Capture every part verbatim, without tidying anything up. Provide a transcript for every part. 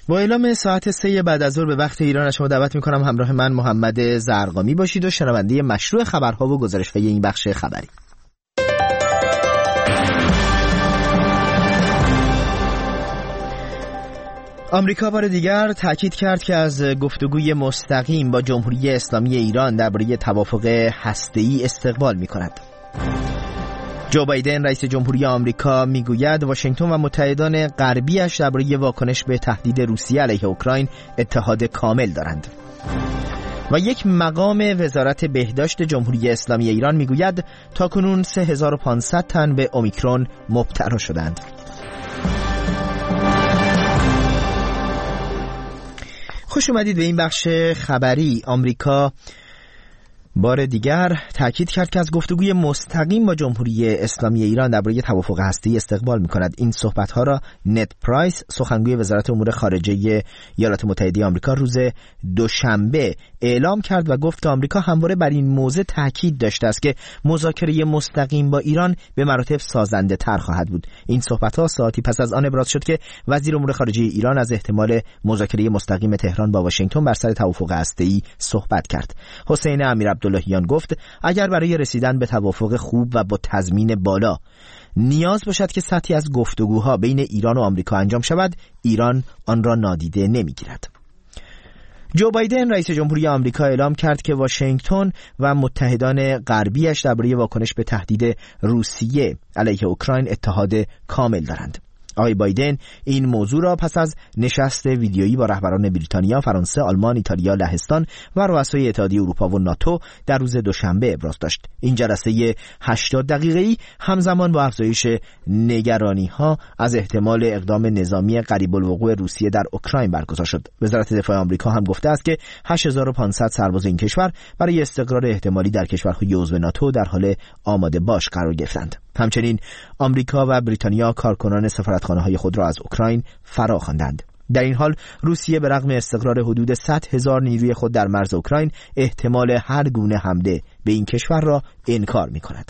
با اعلام ساعت سه بعد از ظهر به وقت ایران شما دعوت می‌کنم همراه من محمد زرقامی باشید و شنونده مشروع خبرها و گزارش‌های این بخش خبری. آمریکا بار دیگر تاکید کرد که از گفتگوی مستقیم با جمهوری اسلامی ایران درباره توافق هسته‌ای استقبال می‌کند. جو بایدن رئیس جمهوری آمریکا میگوید واشنگتن و متحدان غربیش درباره واکنش به تهدید روسیه علیه اوکراین اتحاد کامل دارند. و یک مقام وزارت بهداشت جمهوری اسلامی ایران میگوید تاکنون سه هزار و پانصد تن به اومیکرون مبتلا شدند. خوش اومدید به این بخش خبری. آمریکا بار دیگر تاکید کرد که از گفتگوی مستقیم با جمهوری اسلامی ایران درباره توافق هسته‌ای استقبال می‌کند. این صحبت‌ها را نت پرایس، سخنگوی وزارت امور خارجه ایالات متحده آمریکا، روز دوشنبه اعلام کرد و گفت که آمریکا همواره بر این موضوع تاکید داشته است که مذاکره مستقیم با ایران به مراتب سازنده‌تر خواهد بود. این صحبت‌ها ساعتی پس از آن ابراز شد که وزیر امور خارجه ایران از احتمال مذاکره مستقیم تهران با واشنگتن بر سر توافق هسته‌ای صحبت کرد. حسین امیر عبداللهیان گفت اگر برای رسیدن به توافق خوب و با تضمین بالا نیاز باشد که سطحی از گفتگوها بین ایران و آمریکا انجام شود، ایران آن را نادیده نمی‌گیرد. جو بایدن رئیس جمهوری آمریکا اعلام کرد که واشنگتن و متحدان غربیش درباره واکنش به تهدید روسیه علیه اوکراین اتحاد کامل دارند. آقای بایدن این موضوع را پس از نشست ویدیویی با رهبران بریتانیا، فرانسه، آلمان، ایتالیا، لهستان و رؤسای اتحادیه اروپا و ناتو در روز دوشنبه ابراز داشت. این جلسه هشتاد دقیقه‌ای همزمان با افزایش نگرانی‌ها از احتمال اقدام نظامی قریب الوقوع روسیه در اوکراین برگزار شد. وزارت دفاع آمریکا هم گفته است که هشت هزار و پانصد سرباز این کشور برای استقرار احتمالی در کشورهای عضو ناتو در حال آماده باش قرار گرفتند. همچنین آمریکا و بریتانیا کارکنان سفارتخانه‌های خود را از اوکراین فرا خواندند. در این حال روسیه به رغم استقرار حدود صد هزار نیروی خود در مرز اوکراین احتمال هر گونه حمله به این کشور را انکار می‌کند.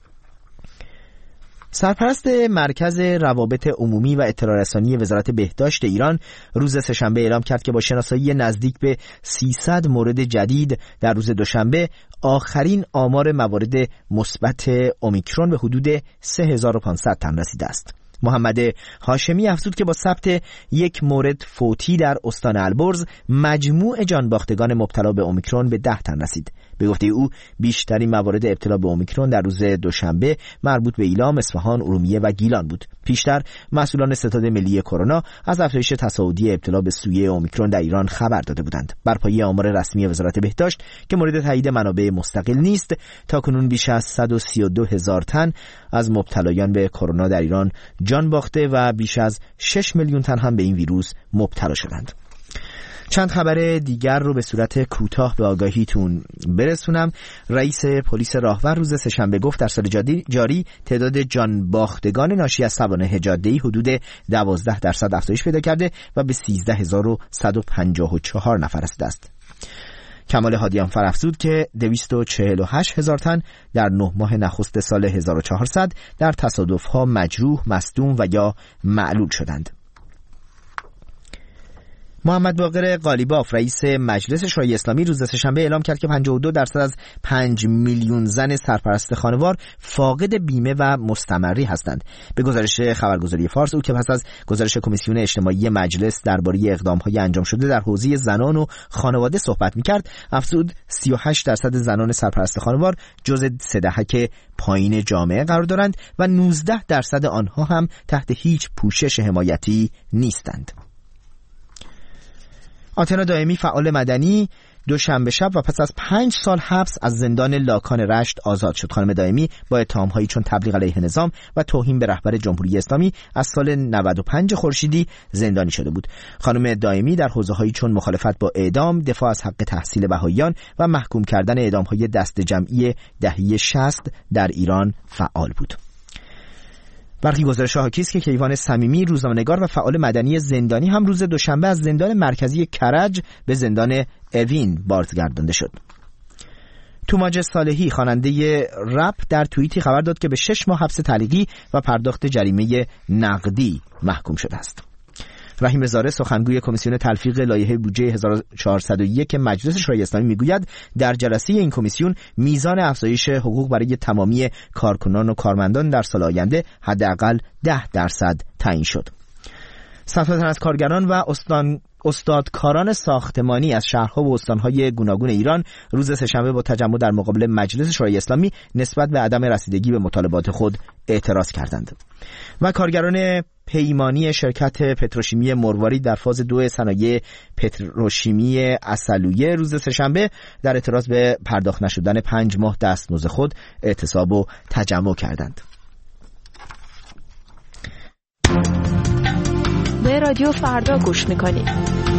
سرپرست مرکز روابط عمومی و اطلاع رسانی وزارت بهداشت ایران روز سه‌شنبه اعلام کرد که با شناسایی نزدیک به سیصد مورد جدید در روز دوشنبه آخرین آمار موارد مثبت اومیکرون به حدود سه هزار و پانصد تن رسیده است. محمد هاشمی افزود که با ثبت یک مورد فوتی در استان البرز مجموع جانباختگان مبتلا به اومیکرون به ده تن رسید. به گفته او بیشترین موارد ابتلا به اومیکرون در روز دوشنبه مربوط به ایلام، اصفهان، ارومیه و گیلان بود. پیشتر مسئولان ستاد ملی کرونا از افزایش تصاعدی ابتلا به سویه اومیکرون در ایران خبر داده بودند. بر پایه آمار رسمی وزارت بهداشت که مورد تایید منابع مستقل نیست، تاکنون بیش از صد و سی و دو هزار تن از مبتلایان به کرونا در ایران جان باخته و بیش از شش میلیون تن هم به این ویروس مبتلا شدند. چند خبر دیگر رو به صورت کوتاه به آگاهیتون برسونم. رئیس پلیس راهور روز سه‌شنبه گفت در سال جاری تعداد جان باختگان ناشی از سوانح جاده‌ای حدود دوازده درصد افزایش پیدا کرده و به سیزده هزار و صد و پنجاه و چهار نفر رسیده است. کمال هادیانفر افزود که دویست و چهل و هشت هزار تن در نه ماه نخست سال هزار و چهارصد در تصادف‌ها مجروح، مصدوم و یا معلول شدند. محمد باقر قالیباف رئیس مجلس شورای اسلامی روز سه‌شنبه اعلام کرد که پنجاه و دو درصد از پنج میلیون زن سرپرست خانوار فاقد بیمه و مستمری هستند. به گزارش خبرگزاری فارس، او که پس از گزارش کمیسیون اجتماعی مجلس درباره اقدام‌های انجام شده در حوزه زنان و خانواده صحبت می‌کرد، افزود سی و هشت درصد زنان سرپرست خانوار جزء سه دهک پایین جامعه قرار دارند و نوزده درصد آنها هم تحت هیچ پوشش حمایتی نیستند. آتنا دائمی فعال مدنی دوشنبه شب و پس از پنج سال حبس از زندان لاکان رشت آزاد شد. خانم دائمی با اتهام‌هایی چون تبلیغ علیه نظام و توهین به رهبر جمهوری اسلامی از سال نود و پنج خورشیدی زندانی شده بود. خانم دائمی در حوزه‌هایی چون مخالفت با اعدام، دفاع از حق تحصیل بهائیان و محکوم کردن اعدام‌های دست جمعی دهه شصت در ایران فعال بود. برخی گزارش‌ها حاکی است که کیوان صمیمی، روزنامه‌نگار و فعال مدنی زندانی هم روز دوشنبه از زندان مرکزی کرج به زندان اوین بازگردانده شد. توماج صالحی خواننده رپ در توییتی خبر داد که به شش ماه حبس تعلیقی و پرداخت جریمه نقدی محکوم شده است. رحیم زاره سخنگوی کمیسیون تلفیق لایحه بودجه هزار و چهارصد و یک مجلس شورای اسلامی میگوید در جلسه این کمیسیون میزان افزایش حقوق برای تمامی کارکنان و کارمندان در سال آینده حداقل ده درصد تعیین شد. صدها تن از کارگران و استان استادکاران ساختمانی از شهرها و استانهای گوناگون ایران روز سه‌شنبه با تجمع در مقابل مجلس شورای اسلامی نسبت به عدم رسیدگی به مطالبات خود اعتراض کردند. و کارگران پیمانی شرکت پتروشیمی مروارید در فاز دو صنایع پتروشیمی عسلویه روز سه‌شنبه در اعتراض به پرداخت نشدن پنج ماه دستمزد خود اعتصاب و تجمع کردند. به رادیو فردا گوش میکنید.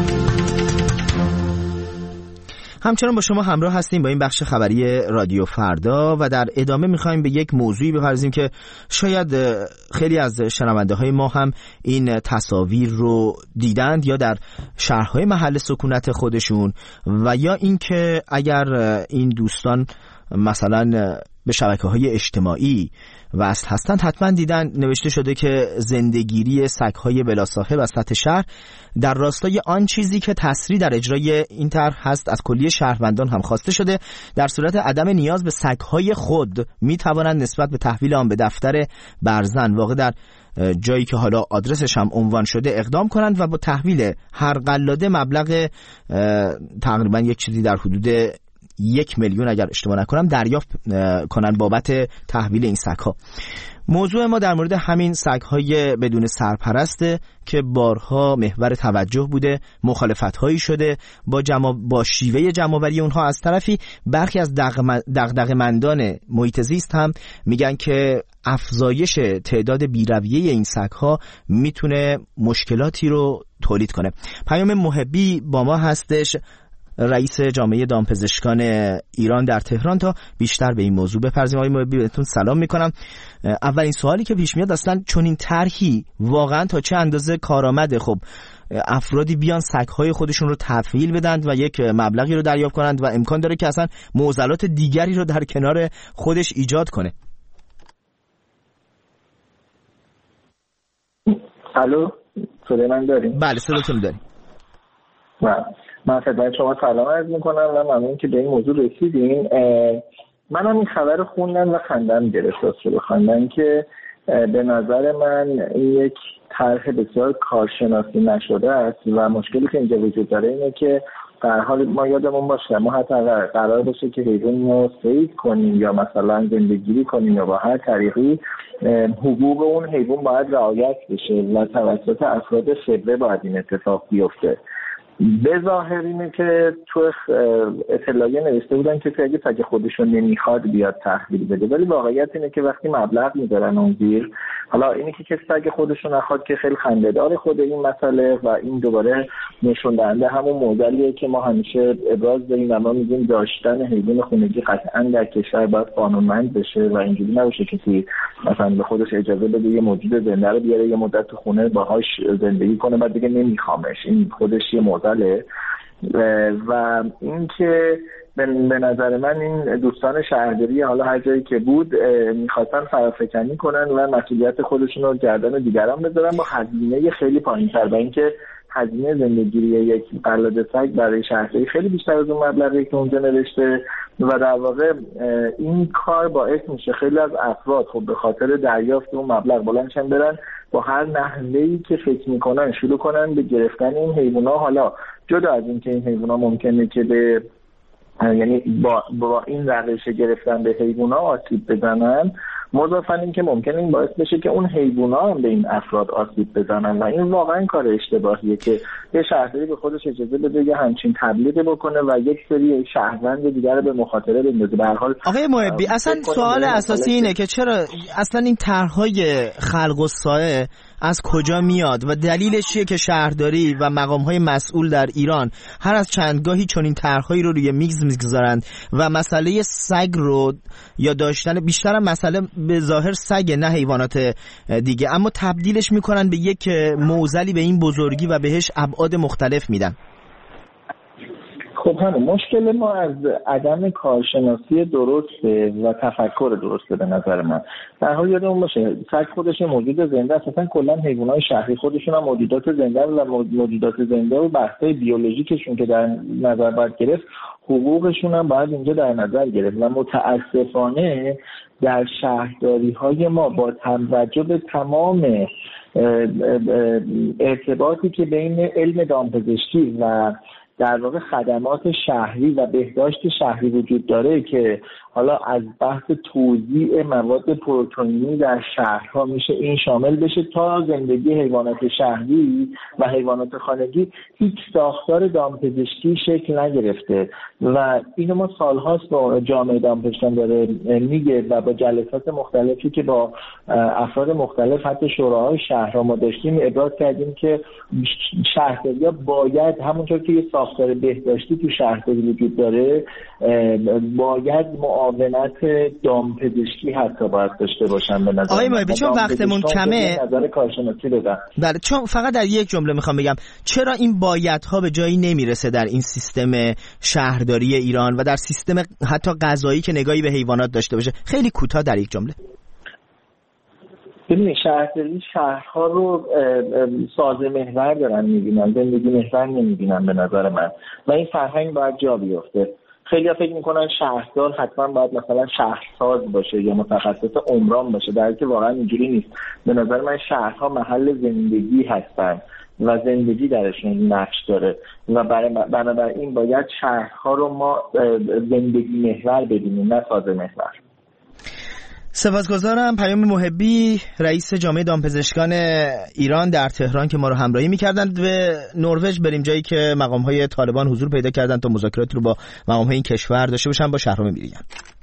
همچنان با شما همراه هستیم با این بخش خبری رادیو فردا و در ادامه میخوایم به یک موضوعی بپردازیم که شاید خیلی از شنونده های ما هم این تصاویر رو دیدند یا در شهرهای محل سکونت خودشون و یا اینکه اگر این دوستان مثلا به شبکه‌های اجتماعی وصل هستند حتما دیدن نوشته شده که زندگیری سگ‌های بلا صاحب از سطح شهر در راستای آن چیزی که تسریع در اجرای این طرح هست از کلیه شهروندان هم خواسته شده در صورت عدم نیاز به سگ‌های خود می‌توانند نسبت به تحویل آن به دفتر برزن واقع در جایی که حالا آدرسش هم عنوان شده اقدام کنند و با تحویل هر قلاده مبلغ تقریبا یک چیزی در حدود یک میلیون اگر اشتباه نکنم دریافت کنن بابت تحویل این سگ‌ها. موضوع ما در مورد همین سگ‌های بدون سرپرسته که بارها محور توجه بوده، مخالفت‌هایی شده با جمع با شیوه جمع‌آوری اونها. از طرفی برخی از دغدغه‌مندان محیط زیست هم میگن که افزایش تعداد بی‌رویه این سگ‌ها میتونه مشکلاتی رو تولید کنه. پیام محبی با ما هستش، رئیس جامعه دامپزشکان ایران در تهران، تا بیشتر به این موضوع بپردازیم. آقای محبی بهتون سلام میکنم. اولین سوالی که پیش میاد اصلا چون این طرحی واقعا تا چه اندازه کارآمده؟ خب افرادی بیان سگ‌های خودشون رو تحویل بدند و یک مبلغی رو دریافت کنند و امکان داره که اصلا معضلات دیگری رو در کنار خودش ایجاد کنه. الو صدای من داریم؟ بله صداتون داریم. بله من خدمت شما سلام عرض میکنم و ممنون که به این موضوع رسیدین. من هم این خبر خوندم و خندم گرفت اصلا بخوندم که به نظر من این یک طرح بسیار کارشناسی نشده است و مشکلی که اینجا وجود داره اینه که در حال ما یادمون باشه ما حتی قرار باشه که حیوان رو صید کنیم یا مثلا زندگیری کنیم یا با هر طریقی حقوق اون حیوان باید رعایت بشه و توسط افراد خبره باید این اتفاق بیفته. به ظاهر اینه که تو اطلاعیه نوشته بودن که اگه سگ خودشون نمیخواد بیاد تحویل بده، ولی واقعیت اینه که وقتی مبلغ میذارن اون زیر، حالا اینه که کسی سگ خودشون نخواد که خیلی خنده‌دار خود این مسئله و این دوباره نشون دهنده همون مدلیه که ما همیشه ابراز داریم و ما میگیم داشتن حیوان خونگی قطعاً در کشور باید قانونمند بشه و اینجوری نباشه کسی مثلا به خودش اجازه بده یه موجود زنده رو بیاره یه مدت تو خونه باهاش زندگی کنه بعد دیگه نمیخوامش. این خودش یه موضوعه و اینکه به نظر من این دوستان شهرداری حالا هر جایی که بود میخواستن فرافکنی کنن و مسئولیت خودشون رو گردن دیگران بذارن با هزینه خیلی پایین‌تر و اینکه هزینه زندگیری یک قلاده سگ برای شهرداری خیلی بیشتر از اون مبلغی که اونجا نوشته و در واقع این کار باعث میشه خیلی از افراد خب به خاطر دریافت اون مبلغ بلندشن برن با هر نحوه‌ای که فکر میکنن شروع کنن به گرفتن این حیونا. حالا جدا از این که این حیونا ممکنه که به یعنی با, با این روش گرفتن به حیونا آسیب بزنن، مضافاً این که ممکنه این باعث بشه که اون حیونا هم به این افراد آسیب بزنن و این واقعا کار اشتباهیه که یه شهرداری به خودش اجازه بده یه همچین تبلیغ بکنه و یک سری شهروند دیگر رو به مخاطره بندازه. به هر حال آقای محبی اصلا سوال اساسی اینه که چرا اصلا این طرح‌های خلق الصاعه از کجا میاد و دلیلش چیه که شهرداری و مقام‌های مسئول در ایران هر از چندگاهی چنین طرح‌هایی رو روی میز میگذارند و مسئله سگ رو یا داشتن بیشتر مسئله به ظاهر سگ نه حیوانات دیگه، اما تبدیلش میکنن به یک معضلی به این بزرگی و بهش ابعاد مختلف میدن. خب همون مشکل ما از عدم کارشناسی درسته و تفکر درسته به نظر من. در حال یادمون باشه سگ خودش موجود زنده است، اصلا کلا حیوانات شهری خودشون هم موجودات زنده و موجودات زنده و بحث‌های بیولوژیکشون که در نظر باید گرفت، حقوقشون هم باید اینجا در نظر گرفت و متاسفانه در شهرداری‌های ما با توجه به تمام ارتباطی که بین علم دامپزشکی و در واقع خدمات شهری و بهداشت شهری وجود داره که حالا از بحث توزیع مواد پروتئینی در شهرها میشه این شامل بشه تا زندگی حیوانات شهری و حیوانات خانگی، هیچ ساختار دامپزشکی شکل نگرفته و اینو ما سالهاست با جامعه دامپزشکان داره میگه و با جلسات مختلفی که با افراد مختلف حتی شوراهای شهرها ما داشتیم ابراز کردیم که شهرداری‌ها باید همونطور که یه ساختار بهداشتی تو شهرداری وجود داره باید معاونت دامپزشکی حتی باید داشته باشن. به نظر آقای مایبی چون وقتمون کمه نظر کارشناسی بدم. بله چون فقط در یک جمله میخوام بگم چرا این بایدها به جایی نمیرسه در این سیستم شهرداری ایران و در سیستم حتی قضایی که نگاهی به حیوانات داشته باشه؟ خیلی کوتاه در یک جمله. ببینید شهرداری شهرها رو سازه محور دارن میبینن، زندگی محور نمیبینن به نظر من و این فرهنگ باید جا بیفته. خیلی ها فکر میکنن شهردار حتما باید مثلا شهرساز باشه یا متخصص عمران باشه، در حالی که واقعا اینجوری نیست. به نظر من شهرها محل زندگی هستن و زندگی درشون نقش داره و بنابراین باید شهرها رو ما زندگی محور ببینیم نه سازه محور. سپاسگزارم. پیام محبی رئیس جامعه دامپزشکان ایران در تهران که ما رو همراهی می‌کردند. به نروژ بریم، جایی که مقام‌های طالبان حضور پیدا کردند تا مذاکرات رو با مقام‌های این کشور داشته باشن. با شهرام میریان.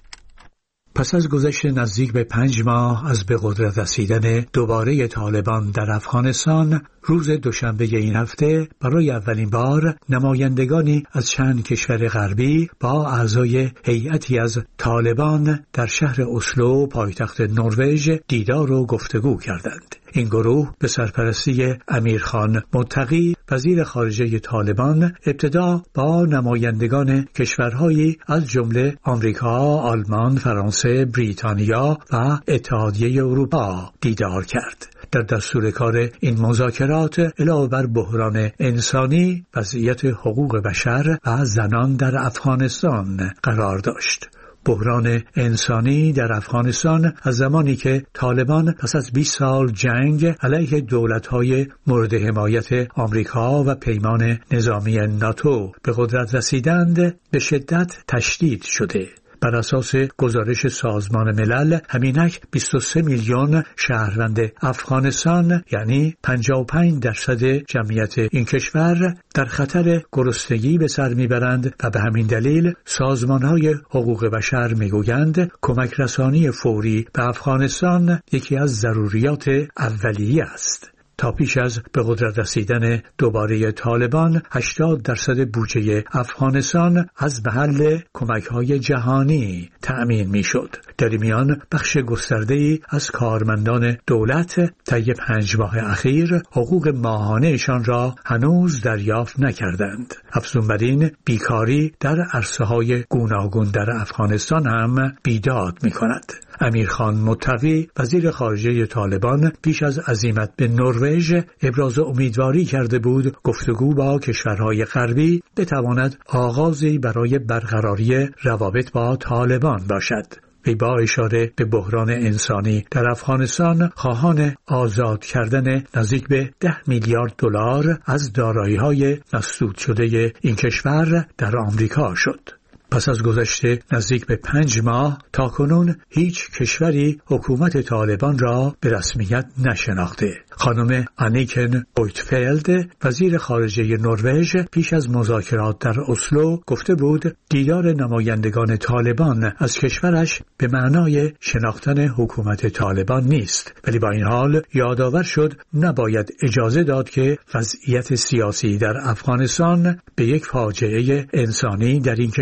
پس از گذشت نزدیک به پنج ماه از به قدرت رسیدن دوباره طالبان در افغانستان، روز دوشنبه این هفته برای اولین بار نمایندگانی از چند کشور غربی با اعضای هیئتی از طالبان در شهر اسلو پایتخت نروژ دیدار و گفتگو کردند. این گروه به سرپرستی امیرخان متقی وزیر خارجه طالبان ابتدا با نمایندگان کشورهایی از جمله آمریکا، آلمان، فرانسه، بریتانیا و اتحادیه اروپا دیدار کرد. در دستور کار این مذاکرات علاوه بر بحران انسانی، وضعیت حقوق بشر و زنان در افغانستان قرار داشت. بحران انسانی در افغانستان از زمانی که طالبان پس از بیست سال جنگ علیه دولت‌های مورد حمایت آمریکا و پیمان نظامی ناتو به قدرت رسیدند به شدت تشدید شده. بر اساس گزارش سازمان ملل همینک بیست و سه میلیون شهروند افغانستان یعنی پنجاه و پنج درصد جمعیت این کشور در خطر گرسنگی به سر میبرند و به همین دلیل سازمان‌های حقوق بشر میگویند کمک رسانی فوری به افغانستان یکی از ضروریات اولیه است. تا پیش از به قدرت رسیدن دوباره طالبان هشتاد درصد بودجه افغانستان از محل کمک‌های جهانی تأمین می‌شد. در میان بخش گسترده‌ای از کارمندان دولت طی پنج ماه اخیر حقوق ماهانه‌شان را هنوز دریافت نکردند. افزون بر این بیکاری در عرصه‌های گوناگون در افغانستان هم بیداد می‌کند. امیرخان متقی وزیر خارجه طالبان پیش از عزیمت به نروژ ابراز امیدواری کرده بود گفتگو با کشورهای غربی بتواند آغازی برای برقراری روابط با طالبان باشد. وی با اشاره به بحران انسانی در افغانستان خواهان آزاد کردن نزدیک به ده میلیارد دلار از دارایی‌های مسدود شده این کشور در آمریکا شد. پس از گذشته نزدیک به پنج ماه تاکنون هیچ کشوری حکومت طالبان را به رسمیت نشناخته. خانم انیکن بویتفلد وزیر خارجه نروژ پیش از مذاکرات در اسلو گفته بود دیدار نمایندگان طالبان از کشورش به معنای شناختن حکومت طالبان نیست، ولی با این حال یادآور شد نباید اجازه داد که وضعیت سیاسی در افغانستان به یک فاجعه انسانی در این کشور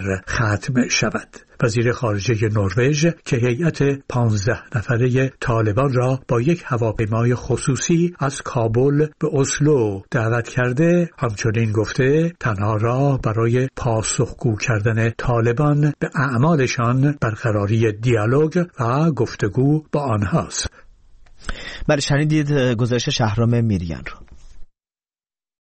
دیگر ختم شود. وزیر خارجه نروژ که هیئت پانزده نفره طالبان را با یک هواپیمای خصوصی از کابل به اسلو دعوت کرده، همچنین گفته تنها راه برای پاسخگو کردن طالبان به اعمالشان برقراری دیالوگ و گفتگو با آنهاست. بله، شنیدید گزارش شهرام میریان رو.